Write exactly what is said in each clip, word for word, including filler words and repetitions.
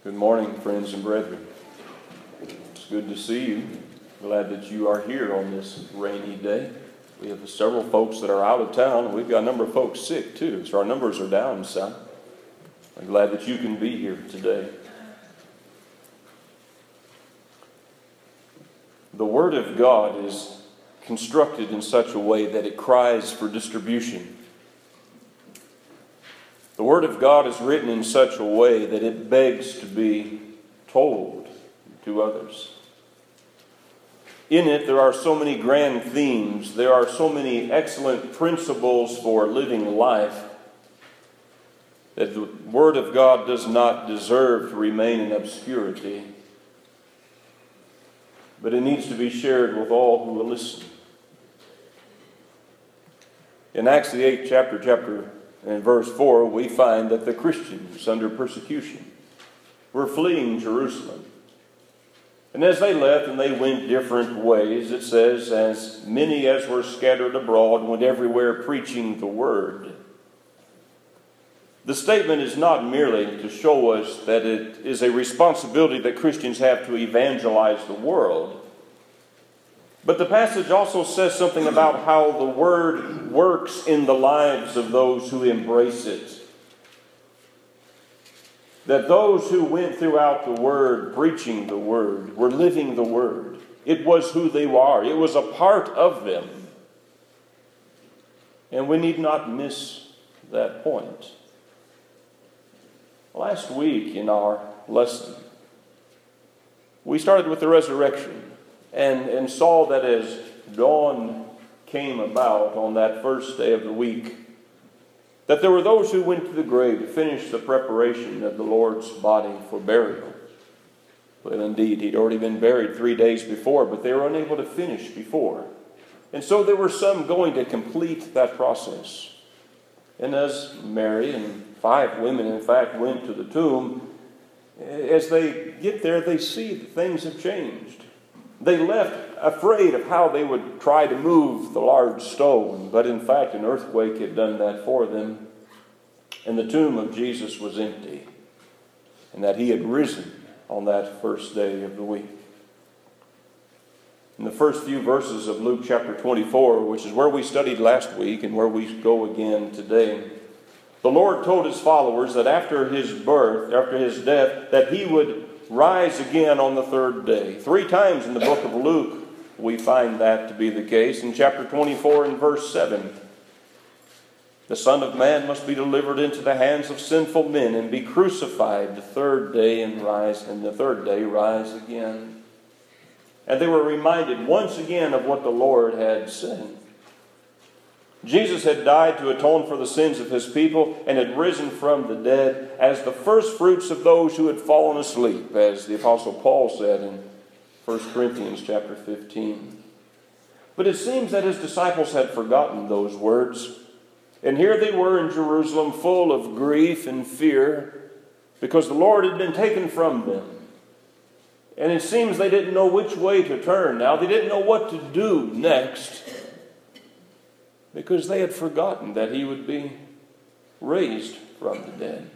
Good morning, friends and brethren. It's good to see you. Glad that you are here on this rainy day. We have several folks that are out of town. We've got a number of folks sick too, so our numbers are down some. I'm glad that you can be here today. The Word of God is constructed in such a way that it cries for distribution. The Word of God is written in such a way that it begs to be told to others. In it, there are so many grand themes. There are so many excellent principles for living life that the Word of God does not deserve to remain in obscurity, but it needs to be shared with all who will listen. In Acts the eighth chapter, chapter in verse four, we find that the Christians under persecution were fleeing Jerusalem. And as they left and they went different ways, it says, as many as were scattered abroad went everywhere preaching the word. The statement is not merely to show us that it is a responsibility that Christians have to evangelize the world, but the passage also says something about how the word works in the lives of those who embrace it. That those who went throughout the word, preaching the word, were living the word. It was who they are. It was a part of them. And we need not miss that point. Last week in our lesson, we started with the resurrection. And, and saw that as dawn came about on that first day of the week, that there were those who went to the grave to finish the preparation of the Lord's body for burial. Well, indeed, he'd already been buried three days before, but they were unable to finish before. And so there were some going to complete that process. And as Mary and five women, in fact, went to the tomb, as they get there, they see that things have changed. They left afraid of how they would try to move the large stone, but in fact an earthquake had done that for them, and the tomb of Jesus was empty, and that he had risen on that first day of the week. In the first few verses of Luke chapter twenty-four, which is where we studied last week and where we go again today, the Lord told his followers that after his birth, after his death, that he would rise again on the third day. Three times in the book of Luke we find that to be the case. In chapter twenty-four and verse seven, the Son of Man must be delivered into the hands of sinful men and be crucified the third day and rise, and the third day rise again. And they were reminded once again of what the Lord had said. Jesus had died to atone for the sins of his people and had risen from the dead as the first fruits of those who had fallen asleep, as the Apostle Paul said in First Corinthians chapter fifteen. But it seems that his disciples had forgotten those words. And here they were in Jerusalem full of grief and fear because the Lord had been taken from them. And it seems they didn't know which way to turn now. They didn't know what to do next, because they had forgotten that he would be raised from the dead.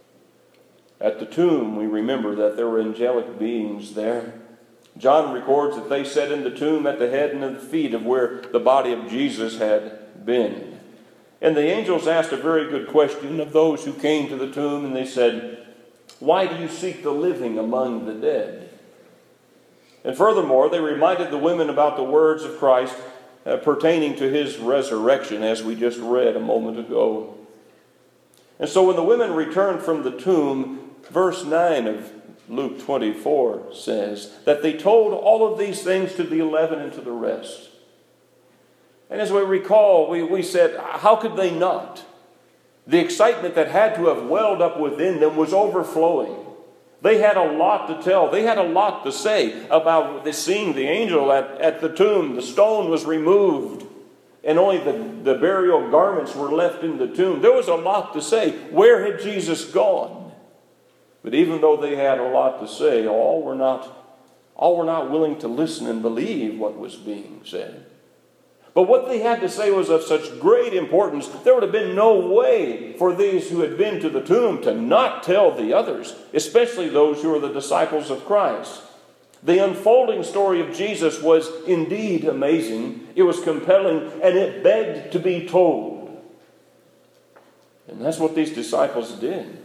At the tomb, we remember that there were angelic beings there. John records that they sat in the tomb at the head and the feet of where the body of Jesus had been. And the angels asked a very good question of those who came to the tomb, and they said, "Why do you seek the living among the dead?" And furthermore, they reminded the women about the words of Christ Uh, pertaining to his resurrection, as we just read a moment ago. And so when the women returned from the tomb, verse nine of Luke twenty-four says that they told all of these things to the eleven and to the rest. And as we recall, we, we said, how could they not? The excitement that had to have welled up within them was overflowing. They had a lot to tell. They had a lot to say about seeing the angel at, at the tomb. The stone was removed, and only the, the burial garments were left in the tomb. There was a lot to say. Where had Jesus gone? But even though they had a lot to say, all were not, all were not willing to listen and believe what was being said. But what they had to say was of such great importance, there would have been no way for these who had been to the tomb to not tell the others, especially those who were the disciples of Christ. The unfolding story of Jesus was indeed amazing. It was compelling, and it begged to be told. And that's what these disciples did.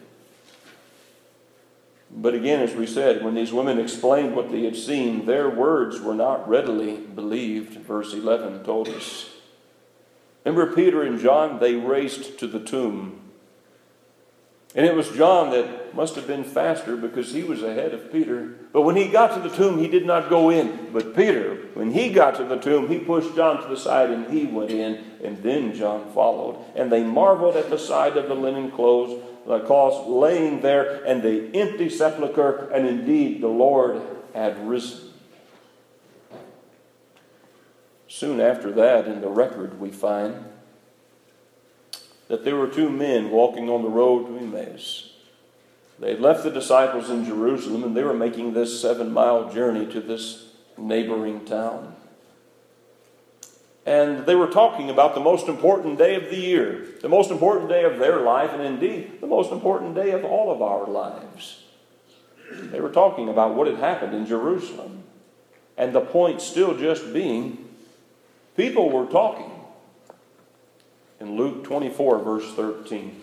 But again, as we said, when these women explained what they had seen, their words were not readily believed, verse eleven told us. Remember Peter and John, they raced to the tomb. And it was John that must have been faster because he was ahead of Peter. But when he got to the tomb, he did not go in. But Peter, when he got to the tomb, he pushed John to the side and he went in. And then John followed. And they marveled at the sight of the linen clothes, the cloths laying there, and the empty sepulchre. And indeed, the Lord had risen. Soon after that, in the record, we find that there were two men walking on the road to Emmaus. They had left the disciples in Jerusalem, and they were making this seven-mile journey to this neighboring town. And they were talking about the most important day of the year, the most important day of their life, and indeed, the most important day of all of our lives. They were talking about what had happened in Jerusalem. And the point still just being, people were talking. In Luke twenty-four, verse thirteen.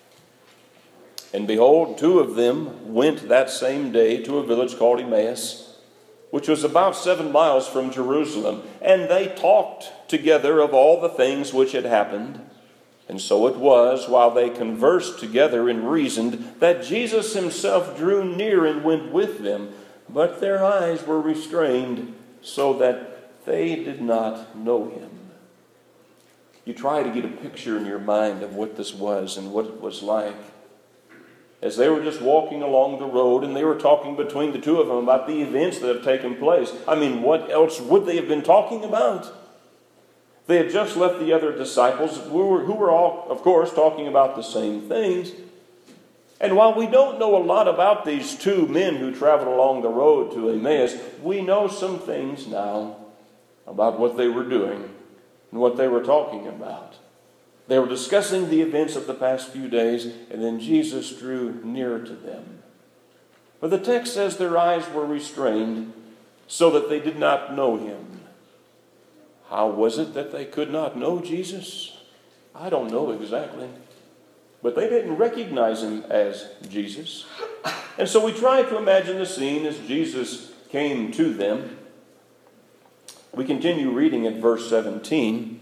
And behold, two of them went that same day to a village called Emmaus, which was about seven miles from Jerusalem. And they talked together of all the things which had happened. And so it was, while they conversed together and reasoned, that Jesus himself drew near and went with them. But their eyes were restrained, so that they did not know him. You try to get a picture in your mind of what this was and what it was like. As they were just walking along the road and they were talking between the two of them about the events that have taken place. I mean, what else would they have been talking about? They had just left the other disciples who were, who were all, of course, talking about the same things. And while we don't know a lot about these two men who traveled along the road to Emmaus, we know some things now about what they were doing and what they were talking about. They were discussing the events of the past few days, and then Jesus drew near to them. But the text says their eyes were restrained so that they did not know him. How was it that they could not know Jesus? I don't know exactly. But they didn't recognize him as Jesus. And so we try to imagine the scene as Jesus came to them. We continue reading at verse seventeen.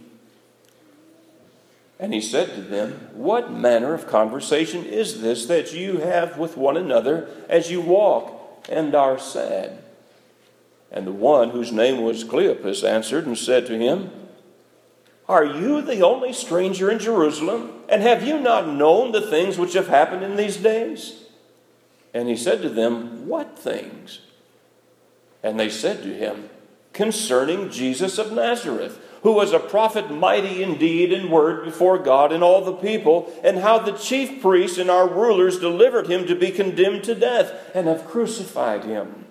And he said to them, "What manner of conversation is this that you have with one another as you walk and are sad?" And the one whose name was Cleopas answered and said to him, "Are you the only stranger in Jerusalem? And have you not known the things which have happened in these days?" And he said to them, "What things?" And they said to him, "Concerning Jesus of Nazareth, who was a prophet mighty in deed and word before God and all the people, and how the chief priests and our rulers delivered him to be condemned to death, and have crucified him.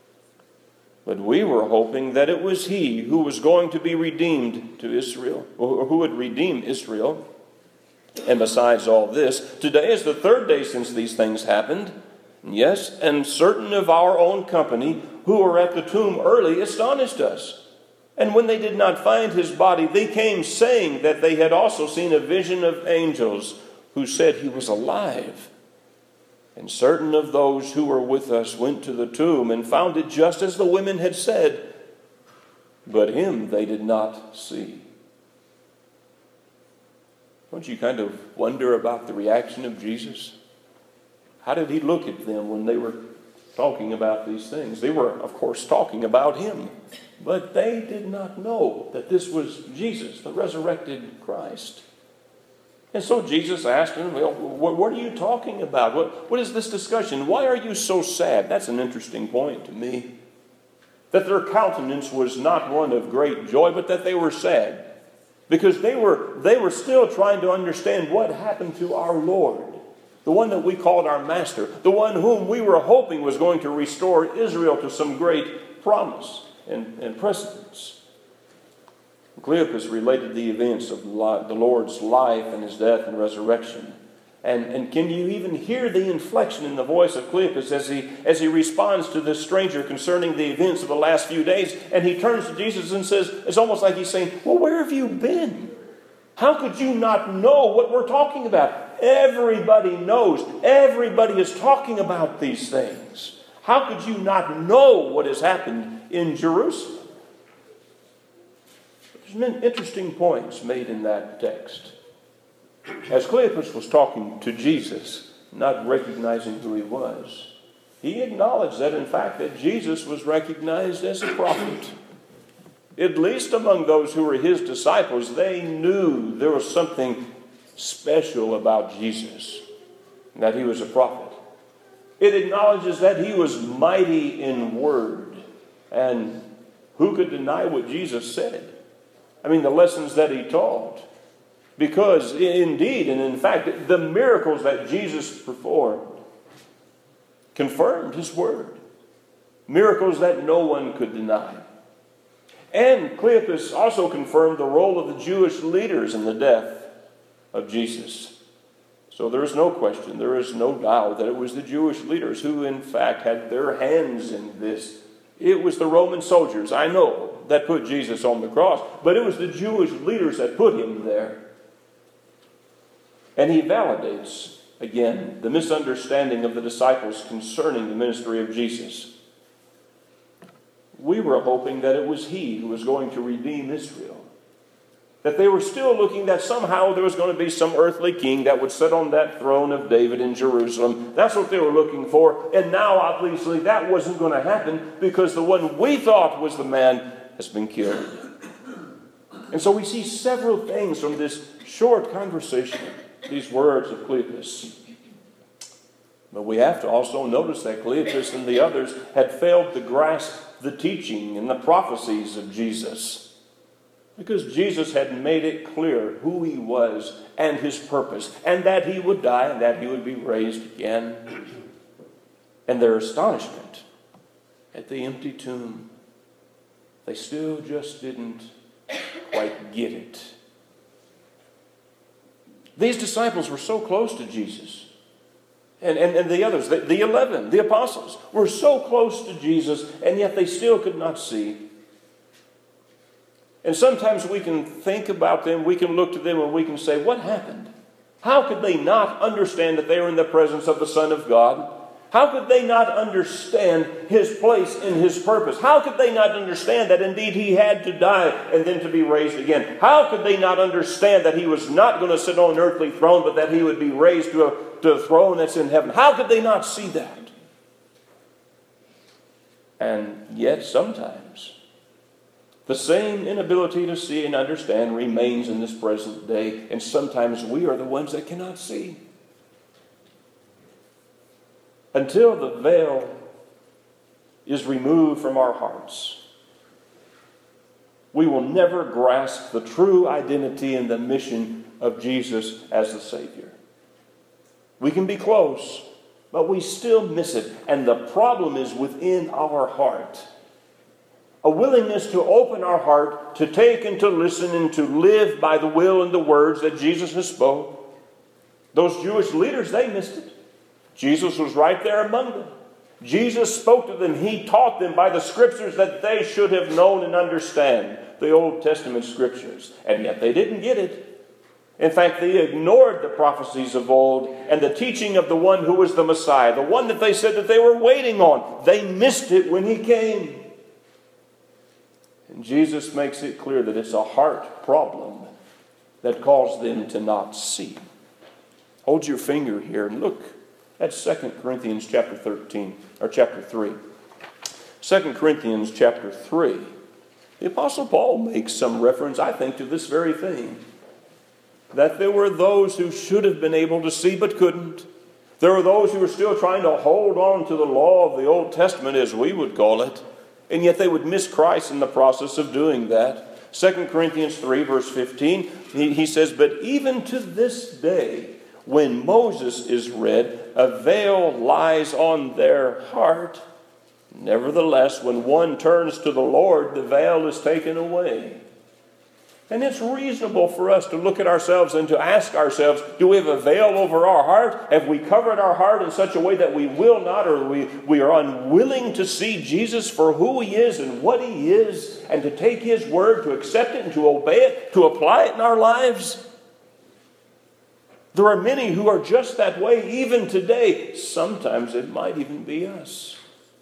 But we were hoping that it was he who was going to be redeemed to Israel, or who would redeem Israel. And besides all this, today is the third day since these things happened. Yes, and certain of our own company who were at the tomb early astonished us. And when they did not find his body, they came saying that they had also seen a vision of angels who said he was alive. And certain of those who were with us went to the tomb and found it just as the women had said, but him they did not see." Don't you kind of wonder about the reaction of Jesus? How did he look at them when they were talking about these things? They were, of course, talking about him. But they did not know that this was Jesus, the resurrected Christ. And so Jesus asked them, "Well, what are you talking about? What, what is this discussion? Why are you so sad?" That's an interesting point to me. That their countenance was not one of great joy, but that they were sad. Because they were, they were still trying to understand what happened to our Lord. The one that we called our Master. The one whom we were hoping was going to restore Israel to some great promise and, and precedence. Cleopas related the events of the Lord's life and his death and resurrection. And, and can you even hear the inflection in the voice of Cleopas as he, as he responds to this stranger concerning the events of the last few days? And he turns to Jesus and says, it's almost like he's saying, well, where have you been? How could you not know what we're talking about? Everybody knows. Everybody is talking about these things. How could you not know what has happened in Jerusalem? There's some interesting points made in that text. As Cleopas was talking to Jesus, not recognizing who he was, he acknowledged that, in fact, that Jesus was recognized as a prophet. At least among those who were his disciples, they knew there was something special about Jesus, that he was a prophet. It acknowledges that he was mighty in word. And who could deny what Jesus said? I mean, the lessons that he taught. Because indeed, and in fact, the miracles that Jesus performed confirmed his word. Miracles that no one could deny. And Cleopas also confirmed the role of the Jewish leaders in the death of Jesus. So there is no question, there is no doubt that it was the Jewish leaders who in fact had their hands in this. It was the Roman soldiers, I know, that put Jesus on the cross, but it was the Jewish leaders that put him there. And he validates, again, the misunderstanding of the disciples concerning the ministry of Jesus. We were hoping that it was he who was going to redeem Israel. That they were still looking that somehow there was going to be some earthly king that would sit on that throne of David in Jerusalem. That's what they were looking for. And now, obviously, that wasn't going to happen because the one we thought was the man has been killed. And so we see several things from this short conversation, these words of Cleopas. But we have to also notice that Cleopas and the others had failed to grasp the teaching and the prophecies of Jesus. Because Jesus had made it clear who he was and his purpose, and that he would die and that he would be raised again. And their astonishment at the empty tomb, they still just didn't quite get it. These disciples were so close to Jesus. And, and, and the others, the, the eleven, the apostles, were so close to Jesus, and yet they still could not see. And sometimes we can think about them, we can look to them, and we can say, what happened? How could they not understand that they were in the presence of the Son of God? How could they not understand his place in his purpose? How could they not understand that indeed he had to die and then to be raised again? How could they not understand that he was not going to sit on an earthly throne, but that he would be raised to a, to a throne that's in heaven? How could they not see that? And yet sometimes the same inability to see and understand remains in this present day, and sometimes we are the ones that cannot see. Until the veil is removed from our hearts, we will never grasp the true identity and the mission of Jesus as the Savior. We can be close, but we still miss it. And the problem is within our heart. A willingness to open our heart, to take and to listen and to live by the will and the words that Jesus has spoken. Those Jewish leaders, they missed it. Jesus was right there among them. Jesus spoke to them. He taught them by the scriptures that they should have known and understand, the Old Testament scriptures. And yet they didn't get it. In fact, they ignored the prophecies of old and the teaching of the one who was the Messiah, the one that they said that they were waiting on. They missed it when he came. And Jesus makes it clear that it's a heart problem that caused them to not see. Hold your finger here and look at Second Corinthians chapter thirteen, or chapter three. Second Corinthians chapter three. The Apostle Paul makes some reference, I think, to this very thing. That there were those who should have been able to see but couldn't. There were those who were still trying to hold on to the law of the Old Testament, as we would call it. And yet they would miss Christ in the process of doing that. Second Corinthians three, verse fifteen, he, he says, but even to this day, when Moses is read, a veil lies on their heart. Nevertheless, when one turns to the Lord, the veil is taken away. And it's reasonable for us to look at ourselves and to ask ourselves, do we have a veil over our heart? Have we covered our heart in such a way that we will not, or we, we are unwilling to see Jesus for who He is and what He is, and to take His word, to accept it and to obey it, to apply it in our lives? There are many who are just that way even today. Sometimes it might even be us.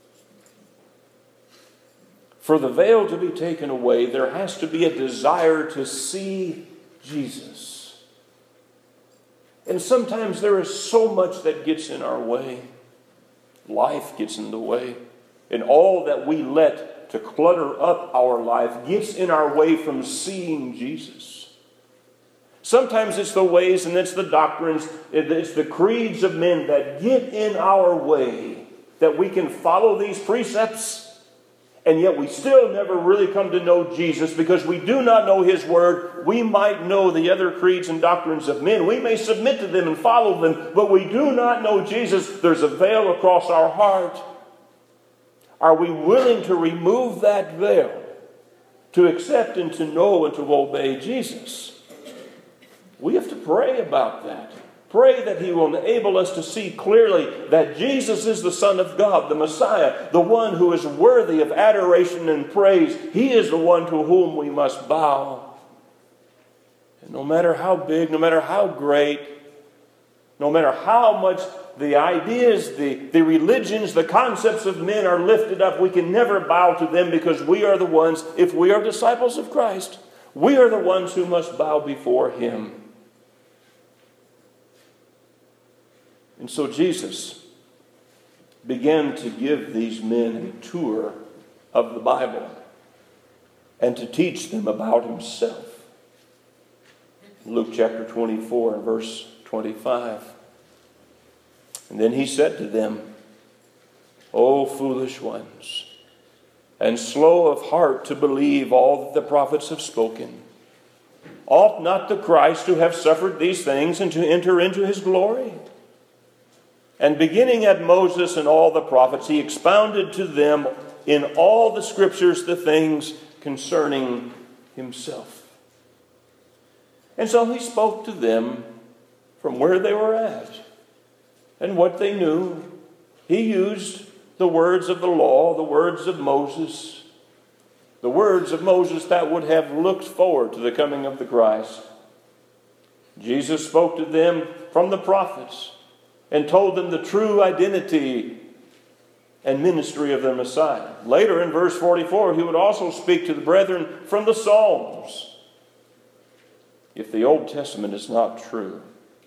For the veil to be taken away, there has to be a desire to see Jesus. And sometimes there is so much that gets in our way. Life gets in the way. And all that we let to clutter up our life gets in our way from seeing Jesus. Sometimes it's the ways and it's the doctrines, it's the creeds of men that get in our way, that we can follow these precepts, and yet we still never really come to know Jesus because we do not know His word. We might know the other creeds and doctrines of men. We may submit to them and follow them, but we do not know Jesus. There's a veil across our heart. Are we willing to remove that veil, to accept and to know and to obey Jesus? We have to pray about that. Pray that He will enable us to see clearly that Jesus is the Son of God, the Messiah, the one who is worthy of adoration and praise. He is the one to whom we must bow. And no matter how big, no matter how great, no matter how much the ideas, the, the religions, the concepts of men are lifted up, we can never bow to them because we are the ones, if we are disciples of Christ, we are the ones who must bow before Him. And so Jesus began to give these men a tour of the Bible and to teach them about Himself. Luke chapter twenty-four and verse twenty-five. And then He said to them, O foolish ones, and slow of heart to believe all that the prophets have spoken. Ought not the Christ to have suffered these things and to enter into His glory? And beginning at Moses and all the prophets, He expounded to them in all the Scriptures the things concerning Himself. And so He spoke to them from where they were at and what they knew. He used the words of the law, the words of Moses, the words of Moses that would have looked forward to the coming of the Christ. Jesus spoke to them from the prophets and told them the true identity and ministry of their Messiah. Later in verse forty-four, He would also speak to the brethren from the Psalms. If the Old Testament is not true,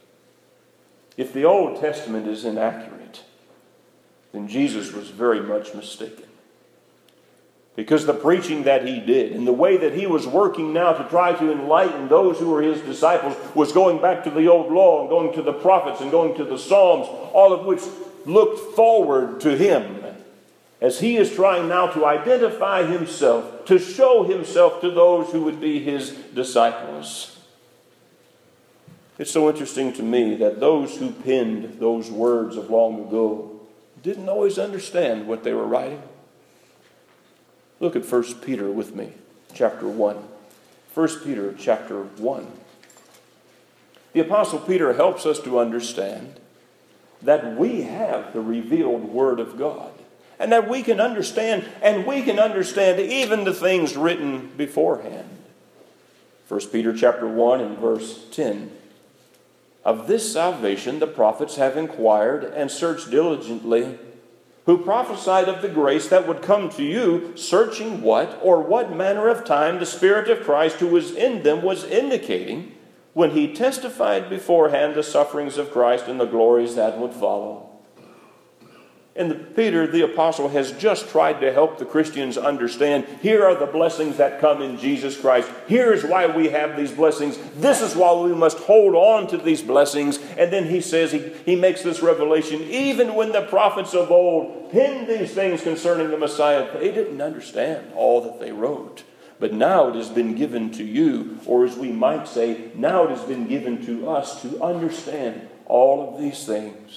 if the Old Testament is inaccurate, then Jesus was very much mistaken. Because the preaching that He did and the way that He was working now to try to enlighten those who were His disciples was going back to the old law and going to the prophets and going to the Psalms, all of which looked forward to Him as He is trying now to identify Himself, to show Himself to those who would be His disciples. It's so interesting to me that those who penned those words of long ago didn't always understand what they were writing. Look at First Peter with me, chapter one. First Peter chapter one. The Apostle Peter helps us to understand that we have the revealed Word of God, and that we can understand, and we can understand even the things written beforehand. First Peter chapter one and verse ten. Of this salvation the prophets have inquired and searched diligently, who prophesied of the grace that would come to you, searching what or what manner of time the Spirit of Christ who was in them was indicating when He testified beforehand the sufferings of Christ and the glories that would follow. And the, Peter, the apostle, has just tried to help the Christians understand, here are the blessings that come in Jesus Christ. Here is why we have these blessings. This is why we must hold on to these blessings. And then he says, he, he makes this revelation, even when the prophets of old penned these things concerning the Messiah, they didn't understand all that they wrote. But now it has been given to you, or as we might say, now it has been given to us to understand all of these things.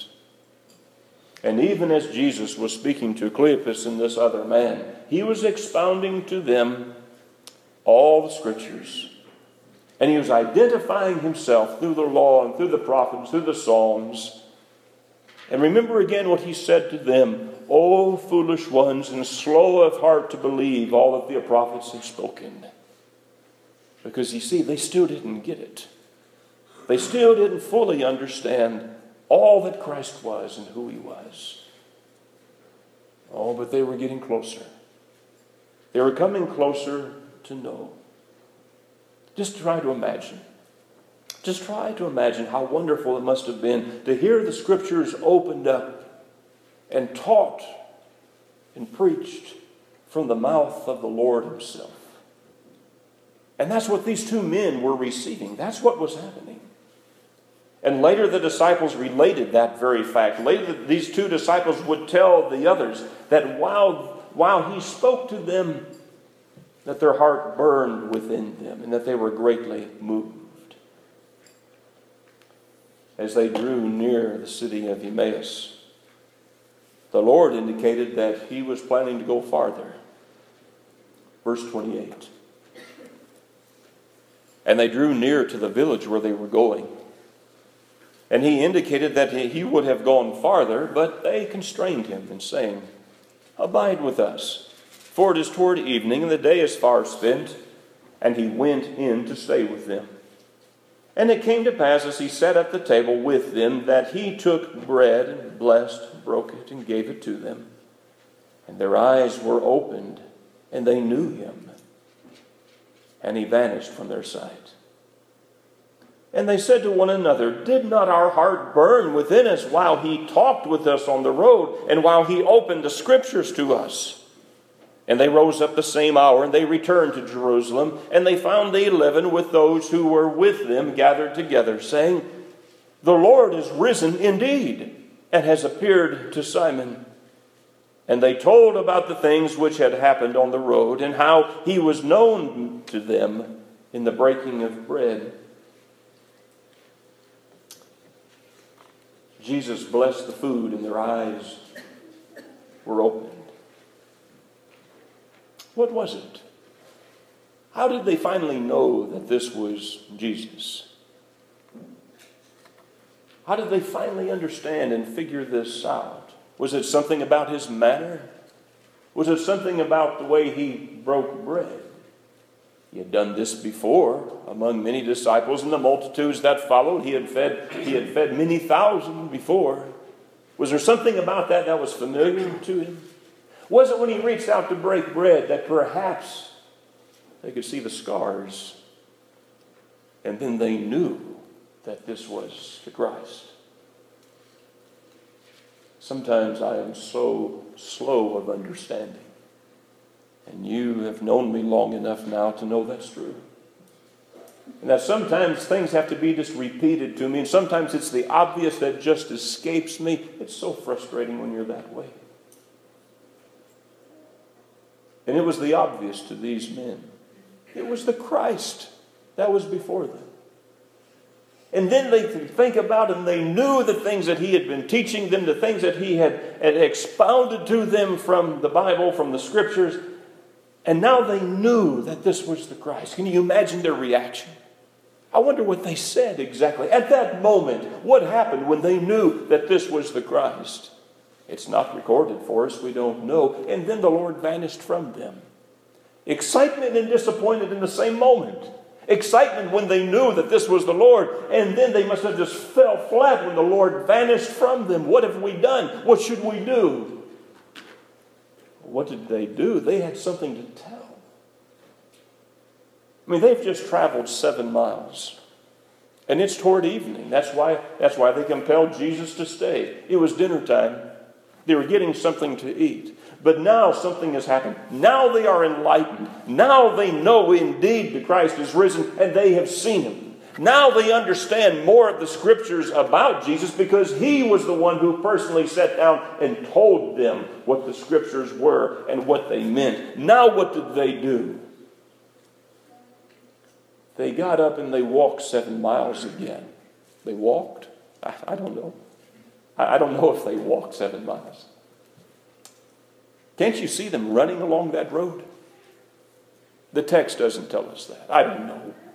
And even as Jesus was speaking to Cleopas and this other man, He was expounding to them all the Scriptures, And he was identifying himself through the law and through the prophets, through the Psalms. And remember again what he said to them, O foolish ones, and slow of heart to believe all that the prophets have spoken. Because you see, they still didn't get it. They still didn't fully understand all that Christ was and who he was. Oh, but they were getting closer. They were coming closer to know. Just try to imagine. Just try to imagine how wonderful it must have been to hear the Scriptures opened up and taught and preached from the mouth of the Lord himself. And that's what these two men were receiving. That's what was happening. And later the disciples related that very fact. Later these two disciples would tell the others that while, while he spoke to them, that their heart burned within them and that they were greatly moved. As they drew near the city of Emmaus, the Lord indicated that he was planning to go farther. Verse twenty-eight. And they drew near to the village where they were going. And he indicated that he would have gone farther, but they constrained him in saying, Abide with us, for it is toward evening, and the day is far spent. And he went in to stay with them. And it came to pass, as he sat at the table with them, that he took bread, and blessed, broke it, and gave it to them. And their eyes were opened, and they knew him. And he vanished from their sight. And they said to one another, Did not our heart burn within us while he talked with us on the road, and while he opened the Scriptures to us? And they rose up the same hour, and they returned to Jerusalem, and they found the eleven with those who were with them gathered together, saying, The Lord is risen indeed, and has appeared to Simon. And they told about the things which had happened on the road, and how he was known to them in the breaking of bread. Jesus blessed the food, and their eyes were opened. What was it? How did they finally know that this was Jesus? How did they finally understand and figure this out? Was it something about his manner? Was it something about the way he broke bread? He had done this before among many disciples and the multitudes that followed. He had fed, he had fed many thousand before. Was there something about that that was familiar to him? Was it when he reached out to break bread that perhaps they could see the scars and then they knew that this was the Christ? Sometimes I am so slow of understanding. And you have known me long enough now to know that's true. And that sometimes things have to be just repeated to me. And sometimes it's the obvious that just escapes me. It's so frustrating when you're that way. And it was the obvious to these men. It was the Christ that was before them. And then they could think about and they knew the things that he had been teaching them, the things that he had, had expounded to them from the Bible, from the Scriptures. And now they knew that this was the Christ. Can you imagine their reaction? I wonder what they said exactly. At that moment, what happened when they knew that this was the Christ? It's not recorded for us. We don't know. And then the Lord vanished from them. Excitement and disappointed in the same moment. Excitement when they knew that this was the Lord. And then they must have just fell flat when the Lord vanished from them. What have we done? What should we do? What did they do? They had something to tell. I mean, they've just traveled seven miles. And it's toward evening. That's why, that's why they compelled Jesus to stay. It was dinner time. They were getting something to eat. But now something has happened. Now they are enlightened. Now they know indeed the Christ is risen and they have seen him. Now they understand more of the Scriptures about Jesus because he was the one who personally sat down and told them what the Scriptures were and what they meant. Now what did they do? They got up and they walked seven miles again. They walked? I, I don't know. I, I don't know if they walked seven miles. Can't you see them running along that road? The text doesn't tell us that. I don't know.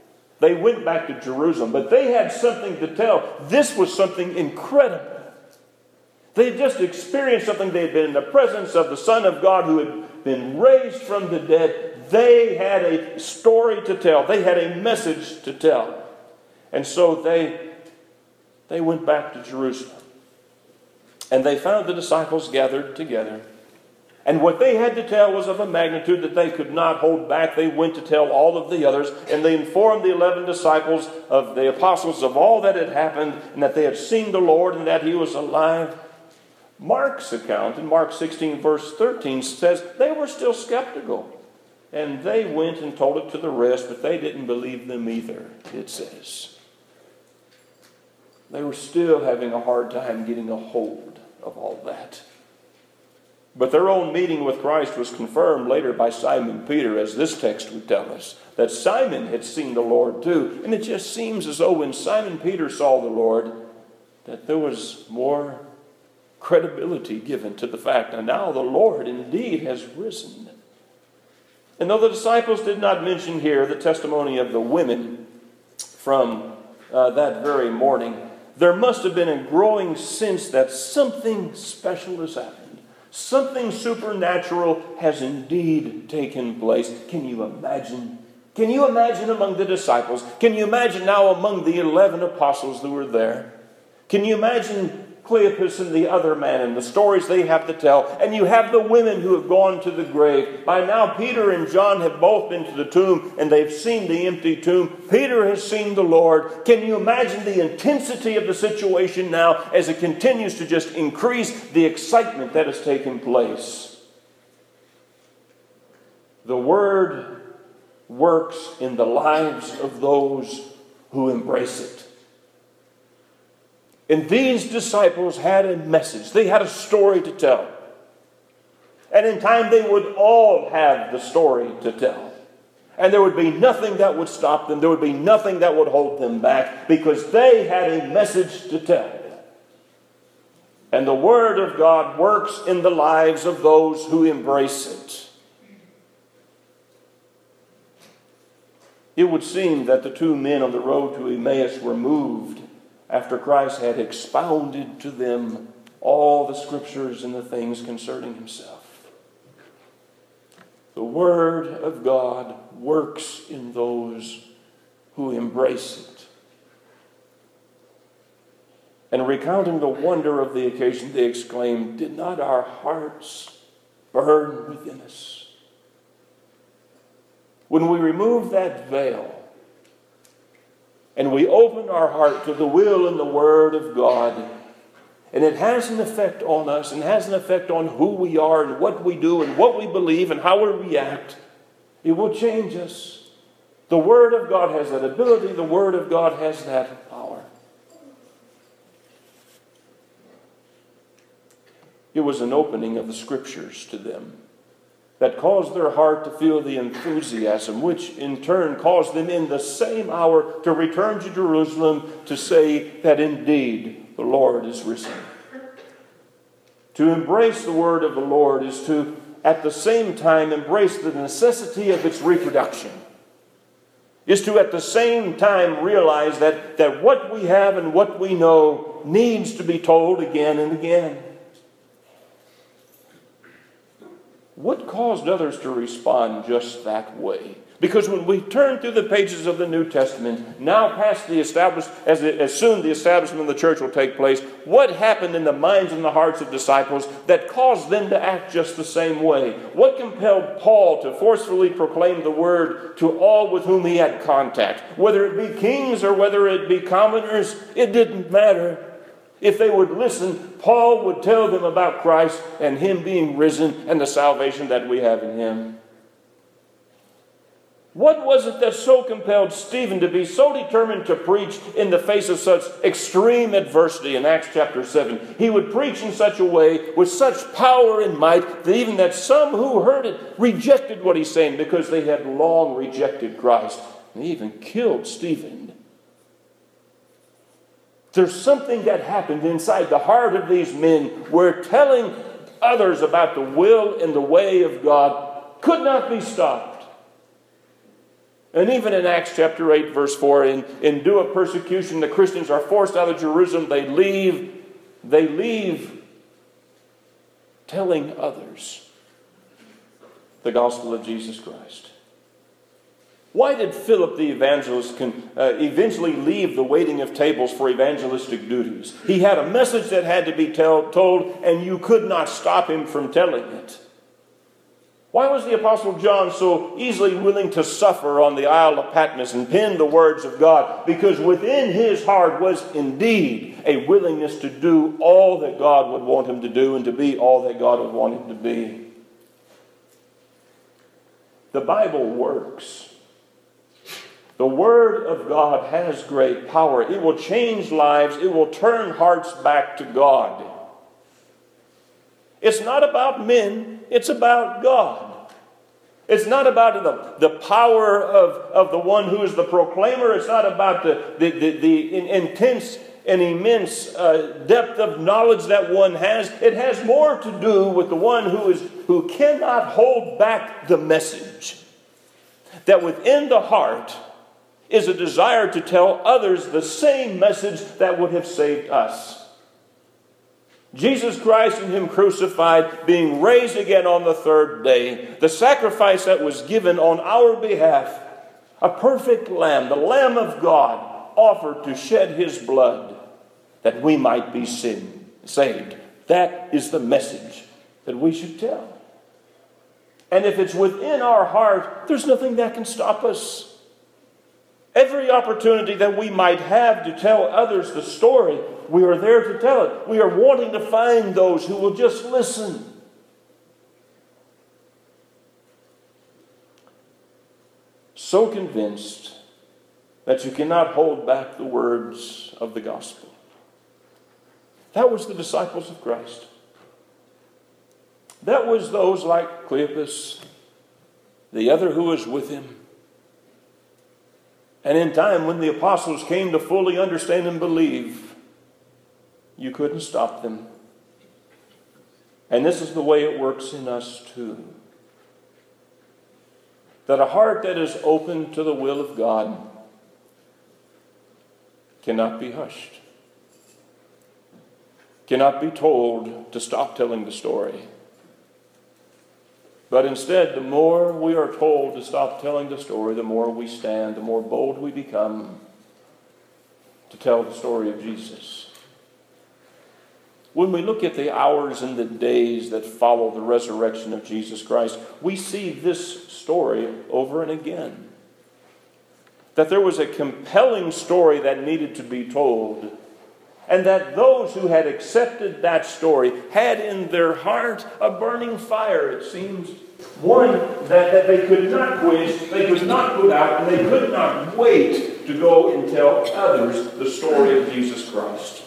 They went back to Jerusalem, but they had something to tell. This was something incredible. They had just experienced something. They had been in the presence of the Son of God who had been raised from the dead. They had a story to tell. They had a message to tell. And so they, they went back to Jerusalem. And they found the disciples gathered together. And what they had to tell was of a magnitude that they could not hold back. They went to tell all of the others, and they informed the eleven disciples of the apostles of all that had happened, and that they had seen the Lord, and that he was alive. Mark's account in Mark sixteen, verse thirteen says they were still skeptical. And they went and told it to the rest, but they didn't believe them either, it says. They were still having a hard time getting a hold of all that. But their own meeting with Christ was confirmed later by Simon Peter, as this text would tell us, that Simon had seen the Lord too. And it just seems as though when Simon Peter saw the Lord, that there was more credibility given to the fact that now the Lord indeed has risen. And though the disciples did not mention here the testimony of the women from uh, that very morning, there must have been a growing sense that something special has happened. Something supernatural has indeed taken place. Can you imagine? Can you imagine among the disciples? Can you imagine now among the eleven apostles who were there? Can you imagine Cleopas and the other man and the stories they have to tell? And you have the women who have gone to the grave. By now, Peter and John have both been to the tomb, and they've seen the empty tomb. Peter has seen the Lord. Can you imagine the intensity of the situation now as it continues to just increase the excitement that has taken place? The Word works in the lives of those who embrace it. And these disciples had a message. They had a story to tell. And in time they would all have the story to tell. And there would be nothing that would stop them. There would be nothing that would hold them back, because they had a message to tell. And the Word of God works in the lives of those who embrace it. It would seem that the two men on the road to Emmaus were moved after Christ had expounded to them all the scriptures and the things concerning himself. The Word of God works in those who embrace it. And recounting the wonder of the occasion, they exclaimed, "Did not our hearts burn within us?" When we remove that veil, and we open our heart to the will and the Word of God, and it has an effect on us, and has an effect on who we are and what we do and what we believe and how we react, it will change us. The Word of God has that ability. The Word of God has that power. It was an opening of the Scriptures to them that caused their heart to feel the enthusiasm, which in turn caused them in the same hour to return to Jerusalem to say that indeed the Lord is risen. To embrace the word of the Lord is to, at the same time, embrace the necessity of its reproduction. Is to, at the same time, realize that, that what we have and what we know needs to be told again and again. What caused others to respond just that way? Because when we turn through the pages of the New Testament, now past the established, as, it, as soon the establishment of the church will take place, what happened in the minds and the hearts of disciples that caused them to act just the same way? What compelled Paul to forcefully proclaim the word to all with whom he had contact? Whether it be kings or whether it be commoners, it didn't matter. If they would listen, Paul would tell them about Christ and him being risen and the salvation that we have in him. What was it that so compelled Stephen to be so determined to preach in the face of such extreme adversity in Acts chapter seven? He would preach in such a way with such power and might that even that some who heard it rejected what he's saying because they had long rejected Christ. And he even killed Stephen. There's something that happened inside the heart of these men where telling others about the will and the way of God could not be stopped. And even in Acts chapter eight, verse four, in, in due of persecution, the Christians are forced out of Jerusalem. They leave, they leave telling others the gospel of Jesus Christ. Why did Philip the evangelist can, uh, eventually leave the waiting of tables for evangelistic duties? He had a message that had to be tell, told, and you could not stop him from telling it. Why was the Apostle John so easily willing to suffer on the Isle of Patmos and pen the words of God? Because within his heart was indeed a willingness to do all that God would want him to do and to be all that God would want him to be. The Bible works. The Word of God has great power. It will change lives. It will turn hearts back to God. It's not about men. It's about God. It's not about the, the power of, of the one who is the proclaimer. It's not about the, the, the, the intense and immense uh, depth of knowledge that one has. It has more to do with the one who is who cannot hold back the message. That within the heart is a desire to tell others the same message that would have saved us. Jesus Christ and Him crucified, being raised again on the third day, the sacrifice that was given on our behalf, a perfect lamb, the Lamb of God, offered to shed His blood that we might be sin, saved. That is the message that we should tell. And if it's within our heart, there's nothing that can stop us. Every opportunity that we might have to tell others the story, we are there to tell it. We are wanting to find those who will just listen. So convinced that you cannot hold back the words of the gospel. That was the disciples of Christ. That was those like Cleopas, the other who was with him. And in time, when the apostles came to fully understand and believe, you couldn't stop them. And this is the way it works in us too. That a heart that is open to the will of God cannot be hushed, cannot be told to stop telling the story. But instead, the more we are told to stop telling the story, the more we stand, the more bold we become to tell the story of Jesus. When we look at the hours and the days that follow the resurrection of Jesus Christ, we see this story over and again. That there was a compelling story that needed to be told. And that those who had accepted that story had in their heart a burning fire, it seems. One that, that they could not quench, they could not put out, and they could not wait to go and tell others the story of Jesus Christ.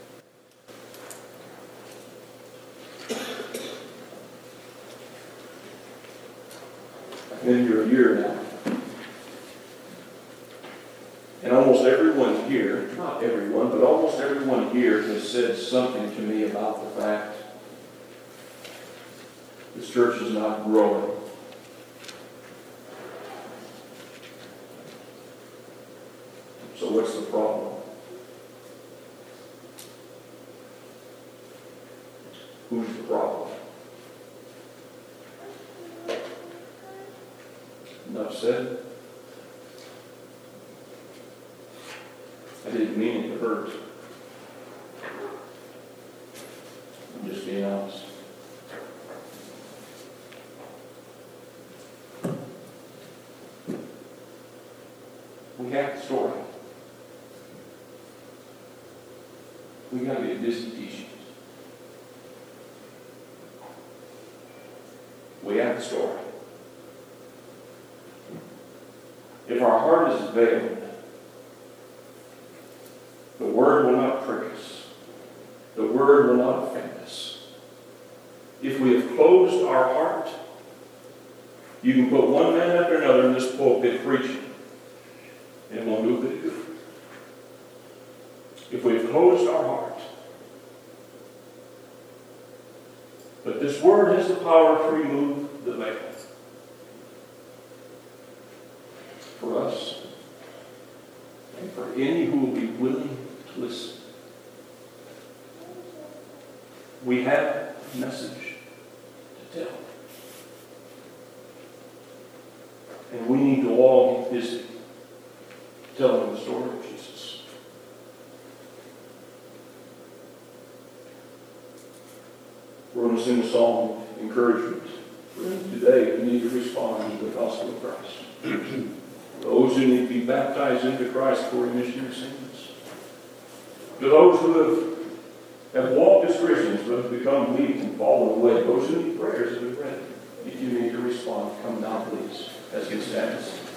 I've been here a year now. And almost everyone here, not everyone, but almost everyone here has said something to me about the fact this church is not growing. So what's the problem? Who's the problem? Enough said. I didn't mean it to hurt. I'm just being honest. We have the story. We got to be a Disney t-shirt. We have the story. If our heart is veiled, the Word will not prick us. The Word will not offend us. If we have closed our heart, you can put one man after another in this pulpit preaching. It won't do a bit of good. If we have closed our heart. But this Word has the power to remove the veil. for us and for any who will be willing to listen. We have a message to tell. And we need to all get busy telling the story of Jesus. We're going to sing a song of encouragement. Today, we need to respond to the gospel of Christ. Those who need to be baptized into Christ for remission of sins. To those who have, have walked as Christians but have become weak and fallen away. Those who need prayers that have read. If you need to respond, come now, please, as we stand.